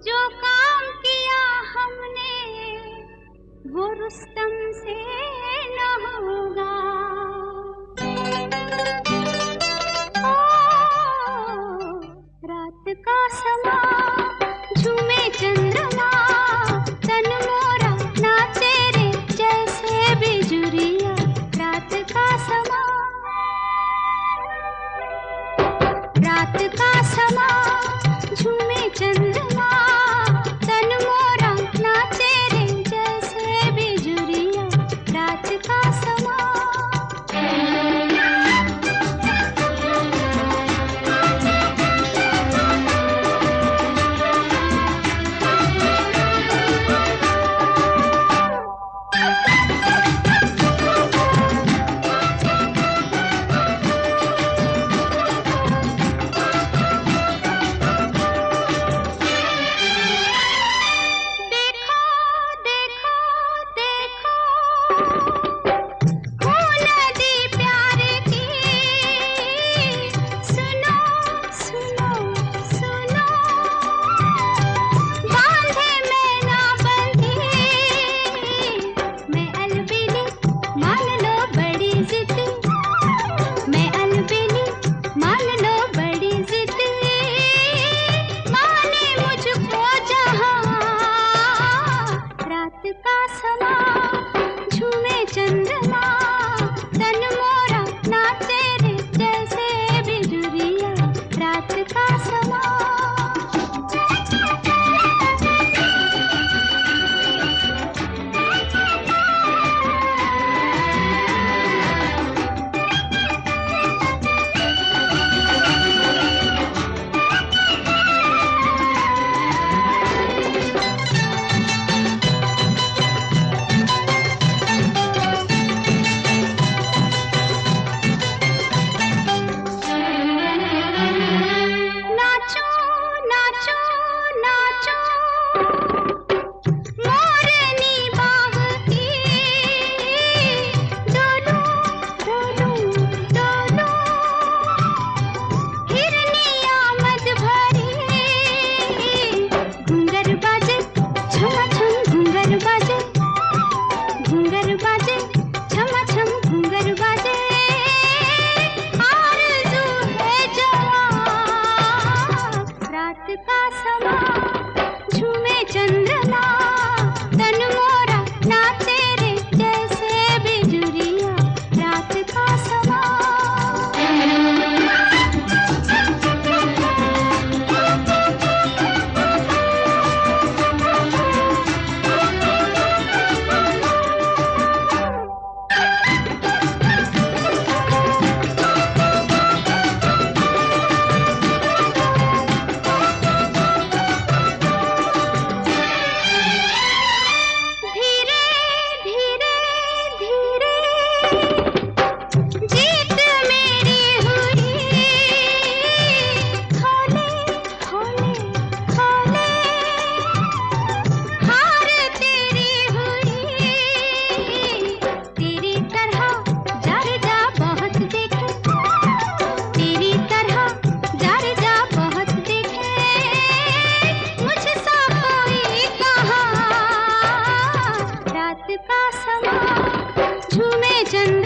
जो काम किया हमने वो रुस्तम से न होगा। रात का समा झूमे चंद्रमा, तन मोरा नाचे रे जैसे बिजुरिया। रात का समा, रात का समा झूमे चंद्रमा, तन मोरा नाचे रे जैसे बिजुरिया। रात का समा का समा झूमे चंद्रमा, तन मोरा नाचे रे जैसे बिजुरिया। रात का समा का समा झूमे चंद्रमा, तन मोरा नाचे रे जैसे बिजुरिया। रात का समा का समा झूमे चंद्रमा।